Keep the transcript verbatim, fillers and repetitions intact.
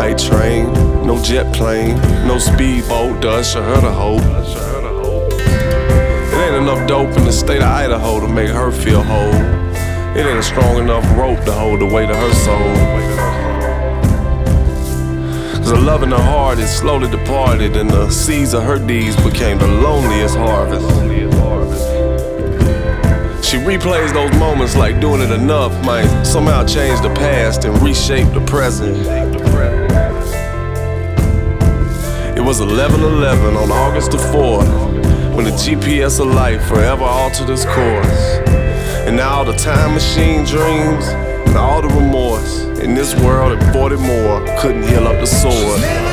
night train, no jet plane, no speedboat to usher her to hope. It ain't enough dope in the state of Idaho to make her feel whole. It ain't a strong enough rope to hold the weight of her soul. Cause the love in her heart is slowly departed, and the seeds of her deeds became the loneliest harvest. She replays those moments like doing it enough might somehow change the past and reshape the present. It was eleven eleven on August the fourth when the G P S of life forever altered its course. And now all the time machine dreams and all the remorse in this world at forty more couldn't heal up the sore.